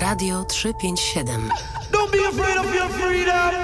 Radio 357. Don't be afraid of your freedom.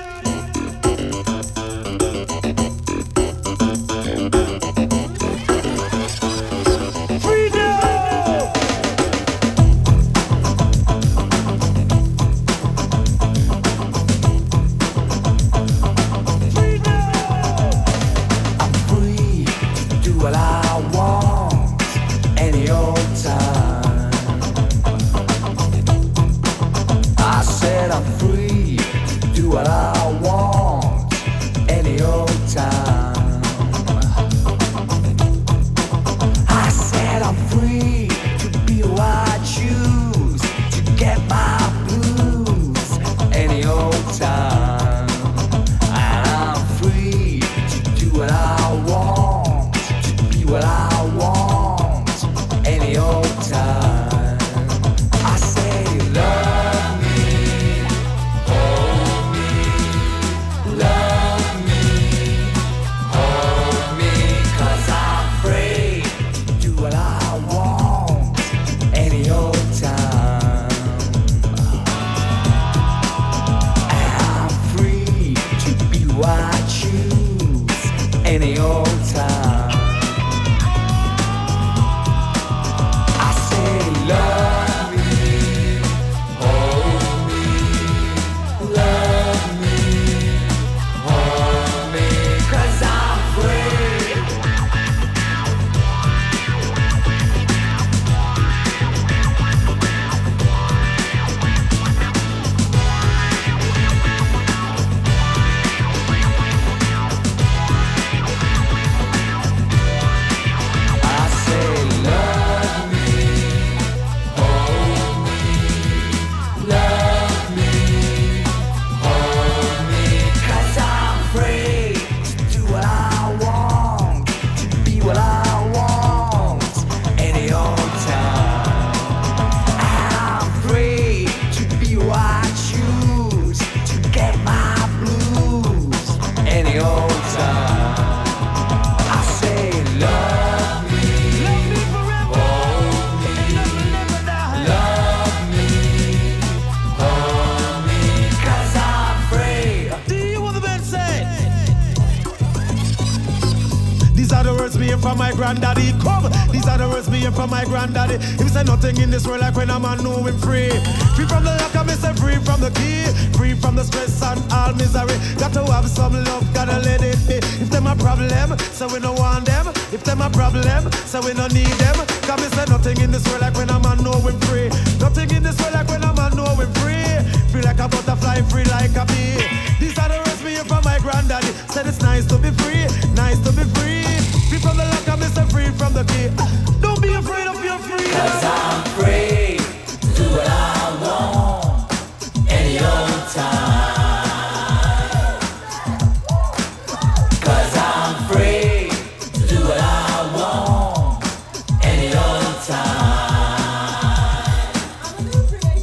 From my granddaddy, come. These are the words me hear from my granddaddy. He say nothing in this world like when a man know him free. Free from the lock, I me say free from the key. Free from the stress and all misery. Got to have some love, gotta let it be. If them a problem, so we no want them. If them a problem, so we no need them. Cause me say nothing in this world like when a man know him free. Nothing in this world like when a man know him free. Free like a butterfly, free like a bee. These are the words me hear from my granddaddy. Said it's nice to be free, nice to be free. Free from the lock, I'm Mr. Free from the key. Don't be afraid of your freedom. Cause I'm free to do what I want any old time. Cause I'm free to do what I want any old time.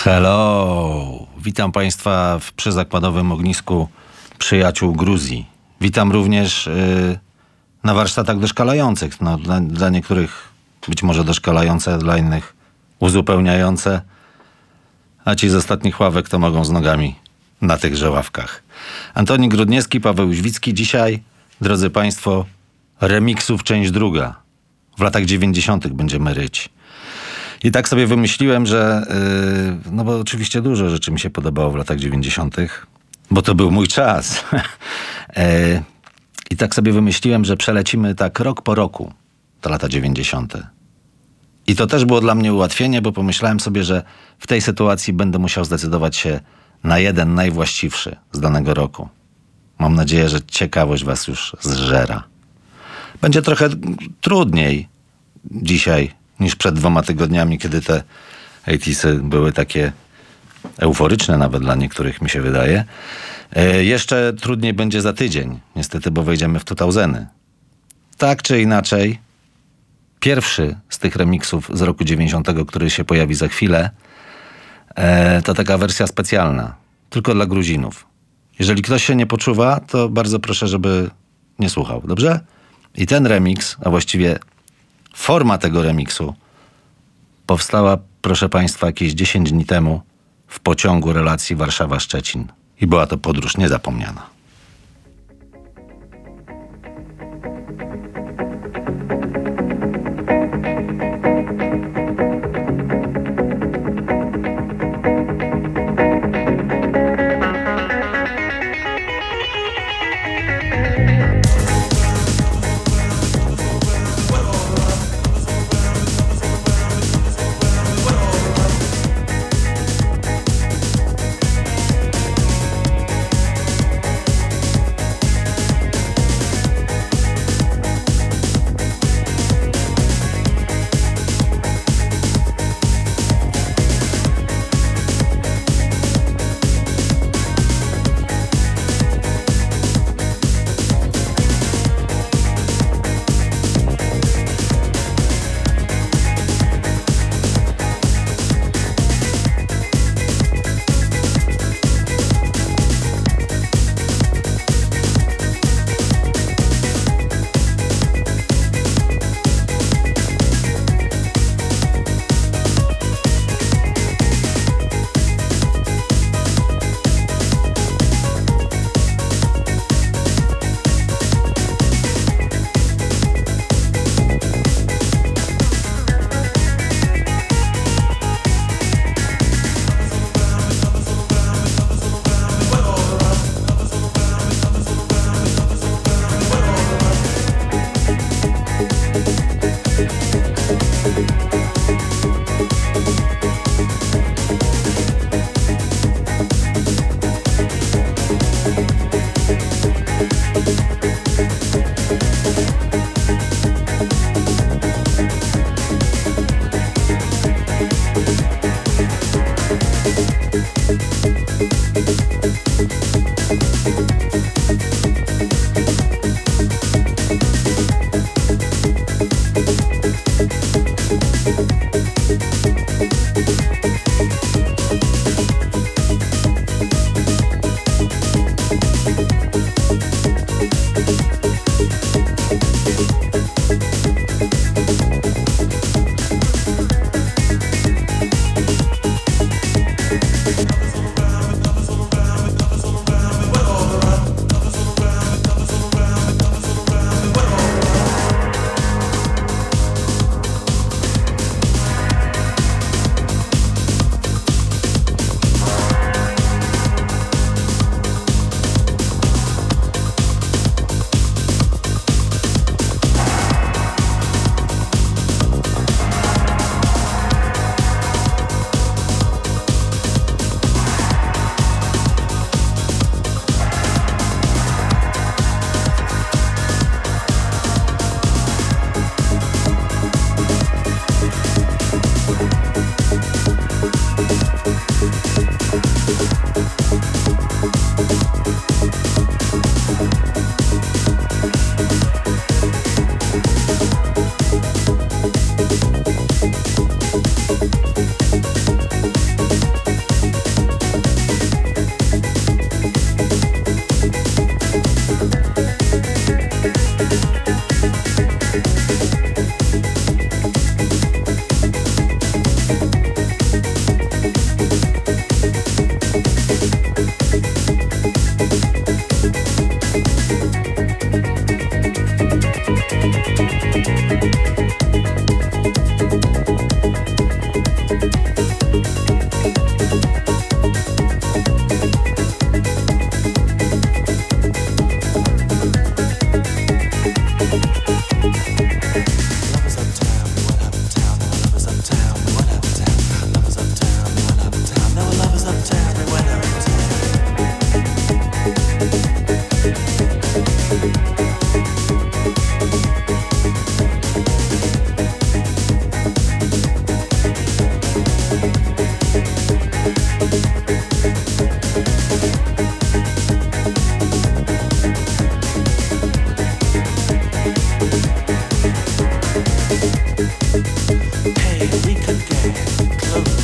Hello! Witam Państwa w przyzakładowym ognisku przyjaciół Gruzji. Witam również na warsztatach doszkalających. No, dla niektórych być może doszkalające, dla innych uzupełniające. A ci z ostatnich ławek to mogą z nogami na tychże ławkach. Antoni Grudniewski, Paweł Jóźwicki. Dzisiaj, drodzy Państwo, remiksów część druga. W latach 90. będziemy ryć. I tak sobie wymyśliłem, że no bo oczywiście dużo rzeczy mi się podobało w latach 90., bo to był mój czas. I tak sobie wymyśliłem, że przelecimy tak rok po roku te lata 90. I to też było dla mnie ułatwienie, bo pomyślałem sobie, że w tej sytuacji będę musiał zdecydować się na jeden najwłaściwszy z danego roku. Mam nadzieję, że ciekawość was już zżera. Będzie trochę trudniej dzisiaj niż przed 2 tygodniami, kiedy te 80'sy były takie euforyczne nawet dla niektórych, mi się wydaje. Jeszcze trudniej będzie za tydzień, niestety, bo wejdziemy w 2000'y. Tak czy inaczej, pierwszy z tych remiksów z roku 90, który się pojawi za chwilę, to taka wersja specjalna, tylko dla Gruzinów. Jeżeli ktoś się nie poczuwa, to bardzo proszę, żeby nie słuchał, dobrze? I ten remiks, a właściwie forma tego remiksu powstała, proszę Państwa, jakieś 10 dni temu w pociągu relacji Warszawa-Szczecin. I była to podróż niezapomniana.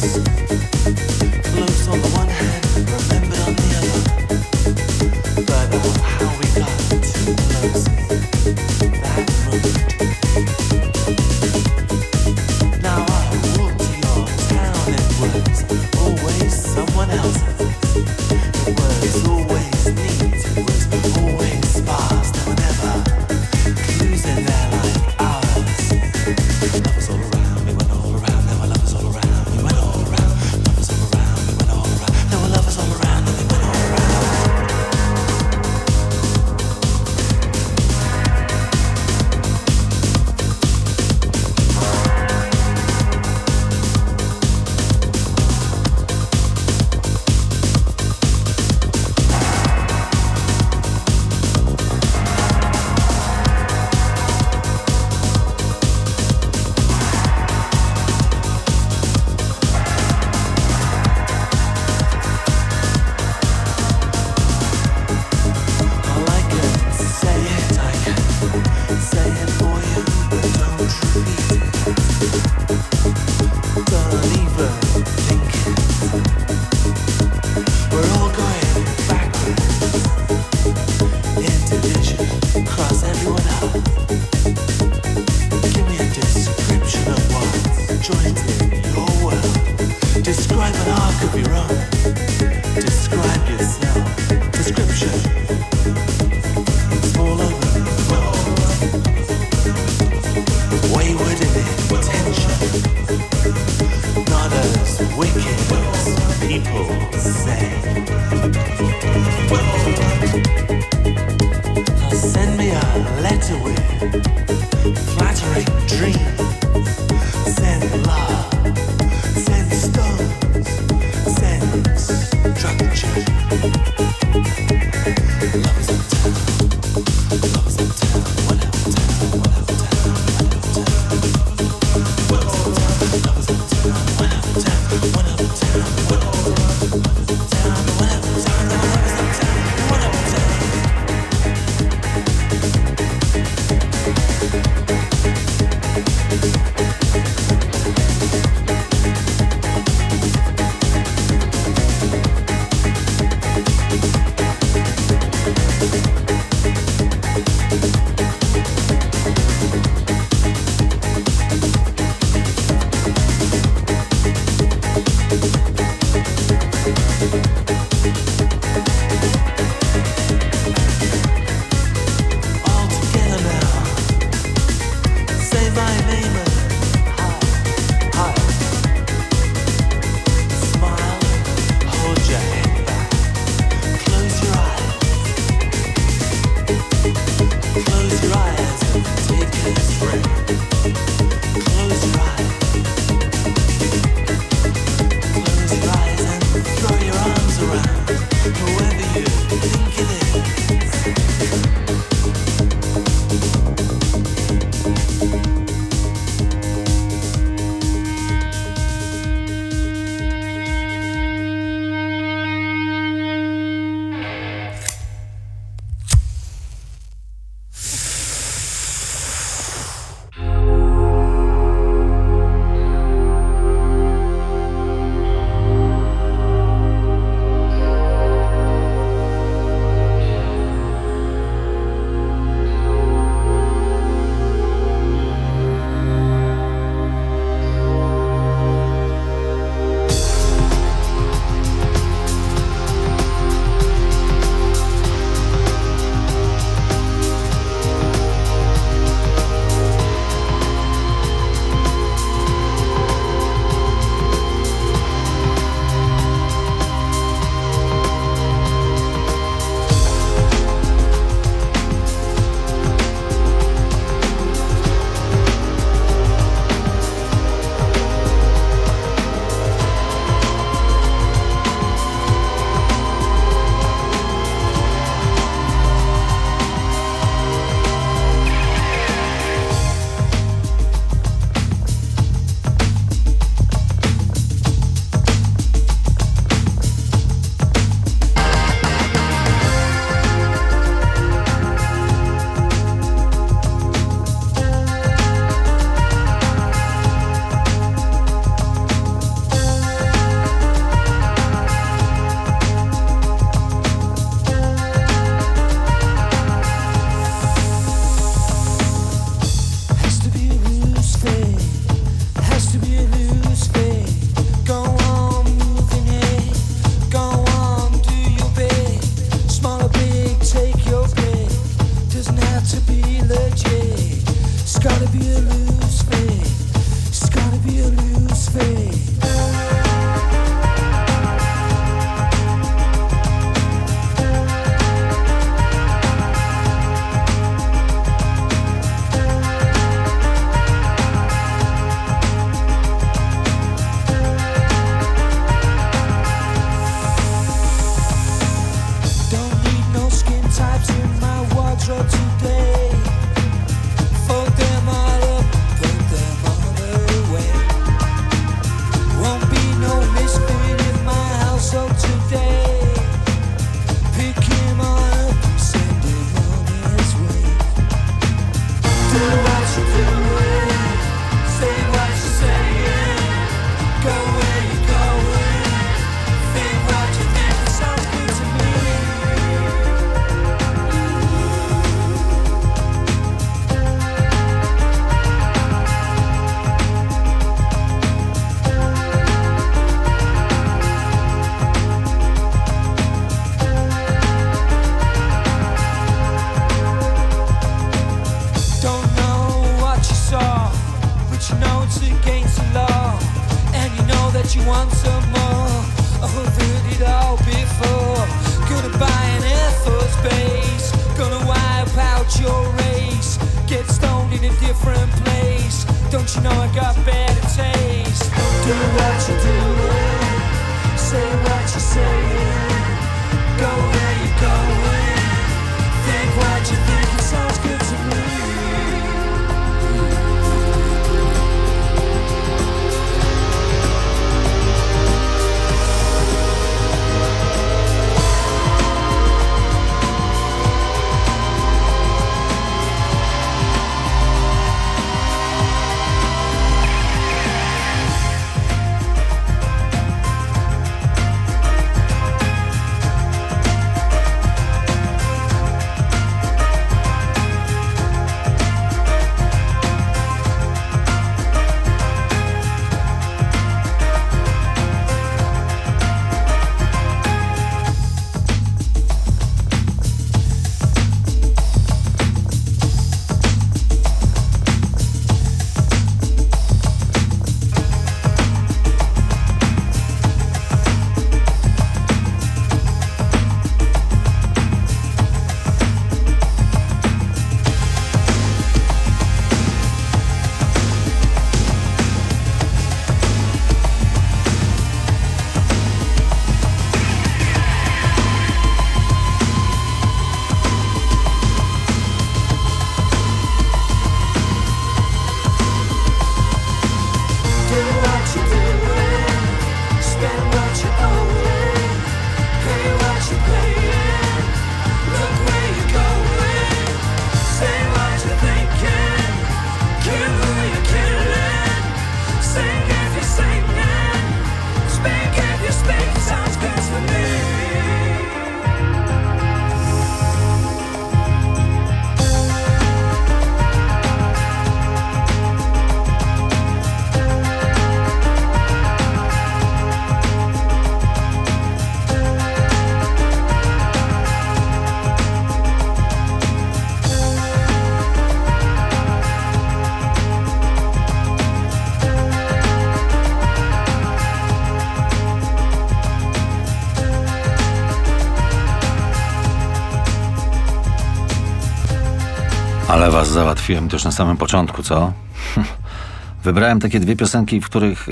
Close on the one hand, remembered on the other. But how we got too close, that moment. Now I walk to your town, it was always someone else's. It was always neat, it was always sparse, there were never clues in there like ours. Lovers all around, we went all around, there were lovers all around, we went all around. Lovers all around, we went all around, there were lovers all around, and we went all around. All I can say it, I can say it for you, but don't repeat it. Don't even think it. We're all going backwards into vision, cross everyone out. Give me a description of what's joined in your world. Describe an arc of your own. Describe yourself. Description. It's all over the world. Wayward in intention. Not as wicked as people say. Now send me a letter with flattering dreams. Send love. Send stones. Send structure. Love is in town. Love is in town. Whatever town. Whatever town. Whatever town. Love is in town. Whatever town. Whatever town. Whatever town. Did you want some more? Oh, I've heard it all before. Gonna buy an Air Force base, gonna wipe out your race, get stoned in a different place. Don't you know I got better taste? Do what you're doing, say what you're saying, go where you're going, think what you think, it sounds good to me. Ale was załatwiłem to już na samym początku, co? Wybrałem takie dwie piosenki, w których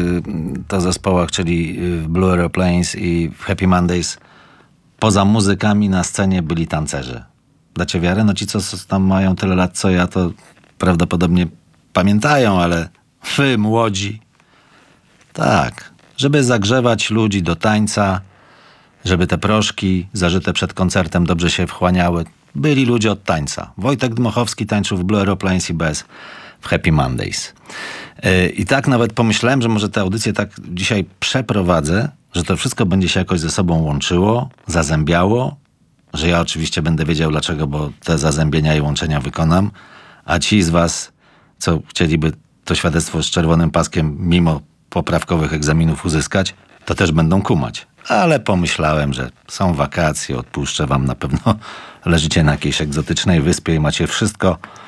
to zespołach, czyli w Blue Aeroplanes i w Happy Mondays, poza muzykami na scenie byli tancerze. Dacie wiarę? No ci, co tam mają tyle lat, co ja, to prawdopodobnie pamiętają, ale wy, młodzi, tak, żeby zagrzewać ludzi do tańca, żeby te proszki zażyte przed koncertem dobrze się wchłaniały, byli ludzie od tańca. Wojtek Dmochowski tańczył w Blue Aeroplanes i bez w Happy Mondays. I tak nawet pomyślałem, że może tę audycję tak dzisiaj przeprowadzę, że to wszystko będzie się jakoś ze sobą łączyło, zazębiało, że ja oczywiście będę wiedział dlaczego, bo te zazębienia i łączenia wykonam, a ci z was, co chcieliby to świadectwo z czerwonym paskiem mimo poprawkowych egzaminów uzyskać, to też będą kumać. Ale pomyślałem, że są wakacje, odpuszczę wam, na pewno leżycie na jakiejś egzotycznej wyspie i macie wszystko